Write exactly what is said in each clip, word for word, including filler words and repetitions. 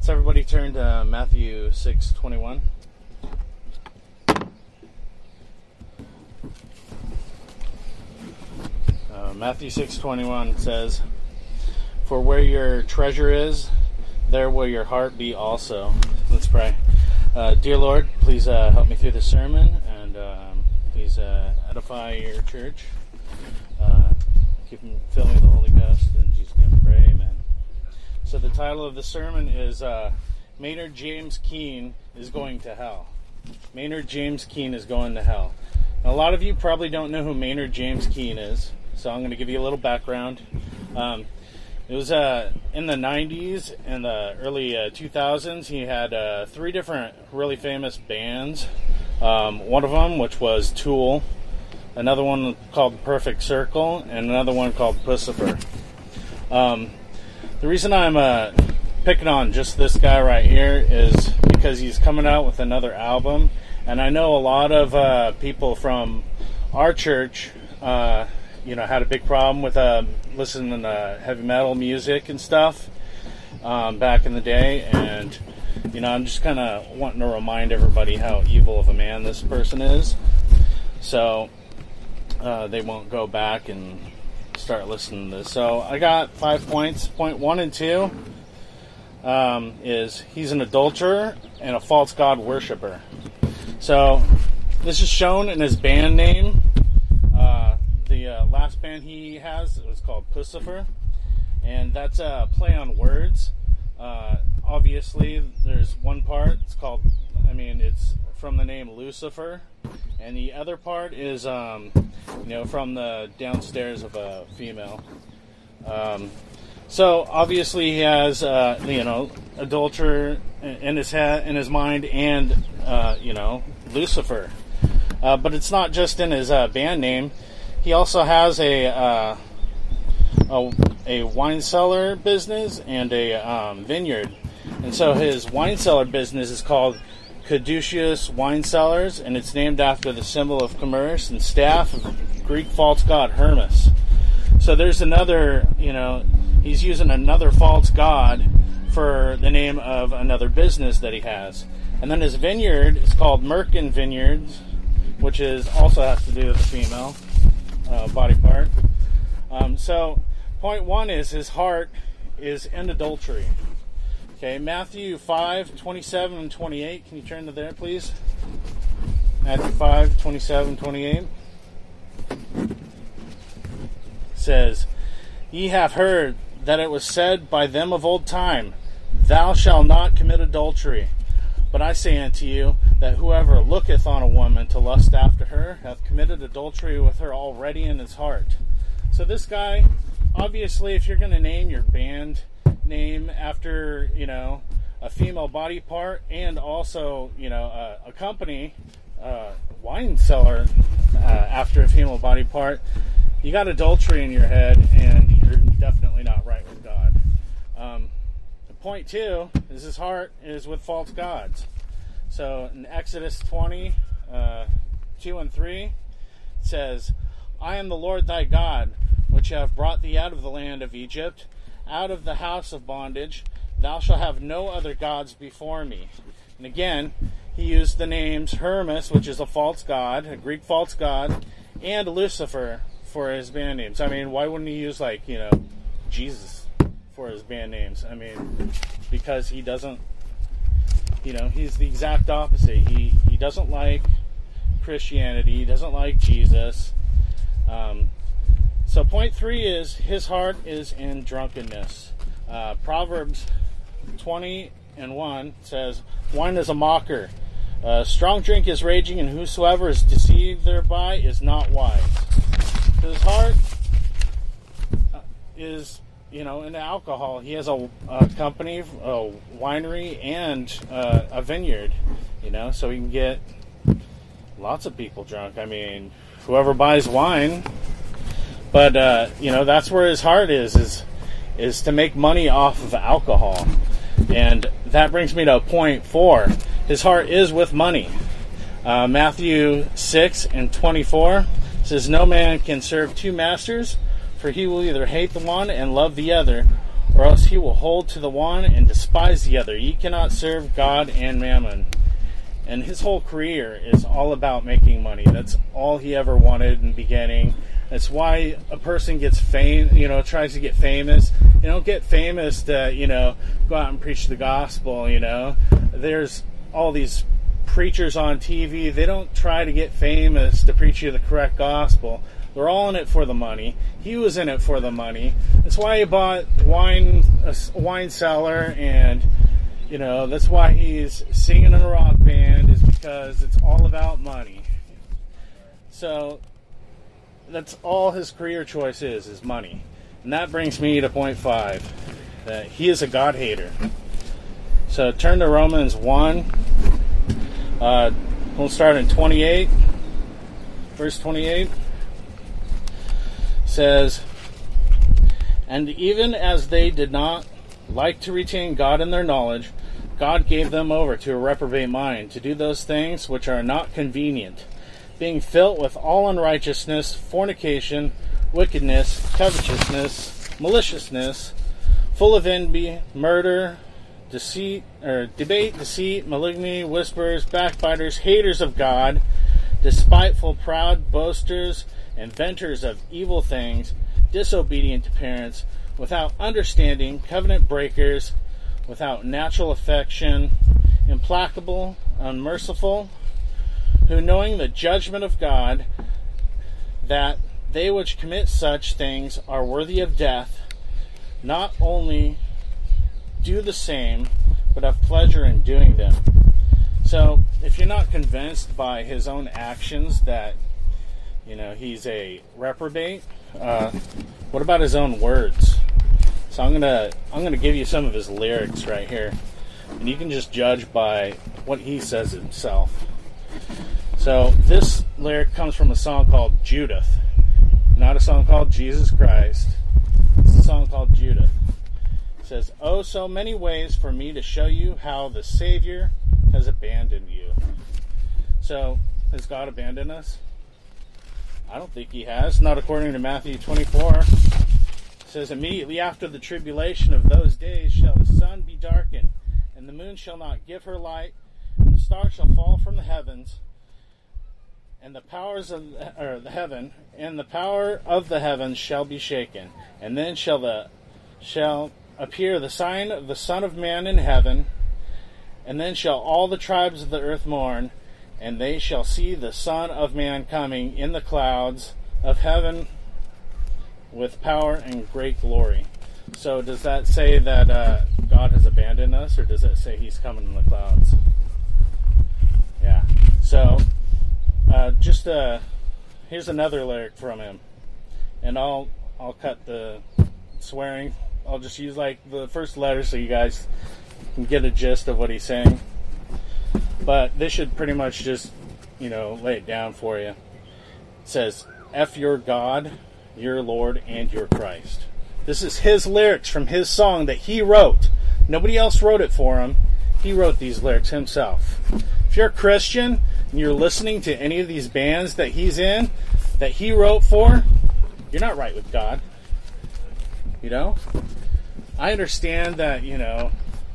Let's everybody turn to Matthew six twenty-one. Uh, Matthew six twenty-one says, "For where your treasure is, there will your heart be also." Let's pray. Uh, dear Lord, please uh, help me through this sermon, and um, please uh, edify your church. Uh, keep them, fill me with the Holy Ghost. In Jesus' name, pray. Amen. So the title of the sermon is uh, Maynard James Keen is Going to Hell. Maynard James Keen is going to hell. Now, a lot of you probably don't know who Maynard James Keen is, so I'm going to give you a little background. Um, it was uh, in the nineties and the early uh, two thousands. He had uh, three different really famous bands. Um, one of them, which was Tool, another one called Perfect Circle, and another one called Pussifer. Um, the reason I'm uh, picking on just this guy right here is because he's coming out with another album, and I know a lot of uh, people from our church, uh, you know, had a big problem with uh, listening to heavy metal music and stuff um, back in the day, and you know, I'm just kind of wanting to remind everybody how evil of a man this person is, so uh, they won't go back and start listening to this. So I got five points. Point one and two um, is he's an adulterer and a false god worshiper. So this is shown in his band name. Uh, the uh, last band he has was called Pussifer, and that's a play on words. Uh, obviously, there's one part, it's called, I mean, it's from the name Lucifer, and the other part is, um, you know, from the downstairs of a female. Um, so, obviously, he has, uh, you know, adulterer in his head, in his mind, and, uh, you know, Lucifer. Uh, but it's not just in his uh, band name. He also has a, uh, a, a wine cellar business and a um, vineyard. And so his wine cellar business is called Caduceus Wine Cellars, and it's named after the symbol of commerce and staff of Greek false god Hermes. So there's another, you know, he's using another false god for the name of another business that he has. And then his vineyard is called Merkin Vineyards, which is also has to do with the female uh, body part. Um, so point one is his heart is in adultery. Okay, Matthew five, twenty-seven and twenty-eight. Can you turn to there, please? Matthew five, twenty-seven, twenty-eight. Says, "Ye have heard that it was said by them of old time, Thou shalt not commit adultery. But I say unto you, that whoever looketh on a woman to lust after her, hath committed adultery with her already in his heart." So this guy, obviously, if you're going to name your band name after, you know, a female body part, and also, you know, uh, a company, uh, wine cellar, uh, after a female body part, you got adultery in your head, and you're definitely not right with God. Um, point two is his heart is with false gods. So in Exodus twenty, uh, two and three, it says, "I am the Lord thy God, which have brought thee out of the land of Egypt, out of the house of bondage. Thou shalt have no other gods before me." And again, he used the names Hermes, which is a false god, a Greek false god, and Lucifer for his band names. I mean, why wouldn't he use, like, you know, Jesus for his band names? I mean, because he doesn't, you know, he's the exact opposite. He, he doesn't like Christianity. He doesn't like Jesus. Um... So point three is his heart is in drunkenness. Uh, Proverbs twenty and one says, "Wine is a mocker. Uh, strong drink is raging, and whosoever is deceived thereby is not wise." His heart uh, is, you know, into alcohol. He has a, a company, a winery, and uh, a vineyard, you know, so he can get lots of people drunk. I mean, whoever buys wine. But, uh, you know, that's where his heart is, is is to make money off of alcohol. And that brings me to point four. His heart is with money. Uh, Matthew six and twenty-four says, "No man can serve two masters, for he will either hate the one and love the other, or else he will hold to the one and despise the other. Ye cannot serve God and mammon. And his whole career is all about making money. That's all he ever wanted in the beginning. That's why a person gets fame, you know, tries to get famous. You don't get famous to, you know, go out and preach the gospel, you know. There's all these preachers on T V. They don't try to get famous to preach you the correct gospel. They're all in it for the money. He was in it for the money. That's why he bought wine, a wine cellar, and, you know, that's why he's singing in a rock band, is because it's all about money. So that's all his career choice is, is money. And that brings me to point five, that he is a God hater. So turn to Romans one. Uh, we'll start in twenty-eight. Verse twenty-eight says, and even as they did not like to retain God in their knowledge, God gave them over to a reprobate mind to do those things which are not convenient, being filled with all unrighteousness, fornication, wickedness, covetousness, maliciousness, full of envy, murder, deceit, or debate, deceit, malignity, whisperers, backbiters, haters of God, despiteful, proud, boasters, inventors of evil things, disobedient to parents, without understanding, covenant breakers, without natural affection, implacable, unmerciful, who knowing the judgment of God, that they which commit such things are worthy of death, not only do the same, but have pleasure in doing them. So, if you're not convinced by his own actions that, you know, he's a reprobate, uh, what about his own words? So I'm gonna I'm gonna give you some of his lyrics right here, and you can just judge by what he says himself. So this lyric comes from a song called Judith, not a song called Jesus Christ. It's a song called Judith. It says, "Oh, so many ways for me to show you how the Savior has abandoned you." So has God abandoned us? I don't think he has. Not according to Matthew twenty-four. It says, immediately after the tribulation of those days shall the sun be darkened, and the moon shall not give her light, and the stars shall fall from the heavens, and the powers of the, or the heaven, and the power of the heavens shall be shaken. And then shall the shall appear the sign of the Son of Man in heaven, and then shall all the tribes of the earth mourn, and they shall see the Son of Man coming in the clouds of heaven with power and great glory. So does that say that uh, God has abandoned us, or does it say he's coming in the clouds? Yeah. So uh, just uh, here's another lyric from him, and I'll I'll cut the swearing. I'll just use like the first letter so you guys can get a gist of what he's saying. But this should pretty much just, you know, lay it down for you. It says, F your God, your Lord, and your Christ. This is his lyrics from his song that he wrote. Nobody else wrote it for him. He wrote these lyrics himself. If you're a Christian and you're listening to any of these bands that he's in, that he wrote for, you're not right with God. You know? I understand that, you know,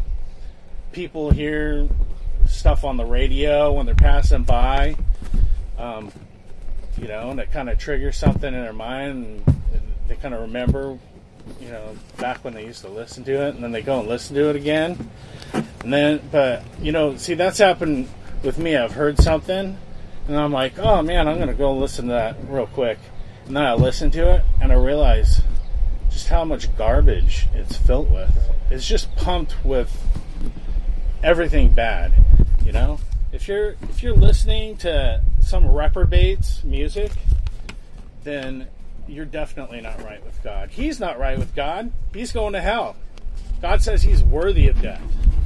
people hear stuff on the radio when they're passing by, um, you know, and it kind of triggers something in their mind, and they kind of remember, you know, back when they used to listen to it, and then they go and listen to it again. And then, but, you know, see, that's happened with me. I've heard something, and I'm like, oh man, I'm going to go listen to that real quick. And then I listen to it, and I realize just how much garbage it's filled with. It's just pumped with everything bad, you know? If you're if you're listening to some reprobate's music, then you're definitely not right with God. He's not right with God. He's going to hell. God says he's worthy of death.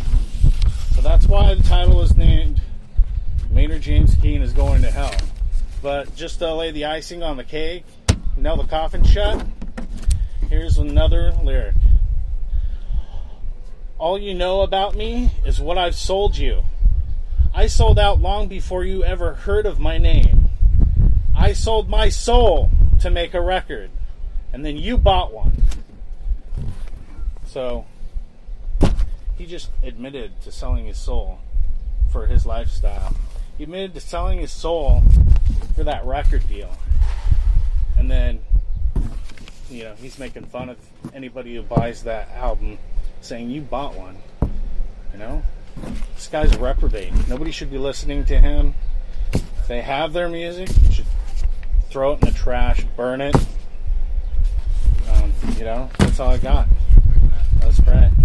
So that's why the title is named Maynard James Keenan is Going to Hell. But just to lay the icing on the cake, nail the coffin shut, here's another lyric. All you know about me is what I've sold you. I sold out long before you ever heard of my name. I sold my soul to make a record, and then you bought one. So he just admitted to selling his soul for his lifestyle. He admitted to selling his soul for that record deal. And then, you know, he's making fun of anybody who buys that album, saying, you bought one. You know? This guy's a reprobate. Nobody should be listening to him. If they have their music, you should throw it in the trash, burn it. Um, you know, that's all I got. Let's pray.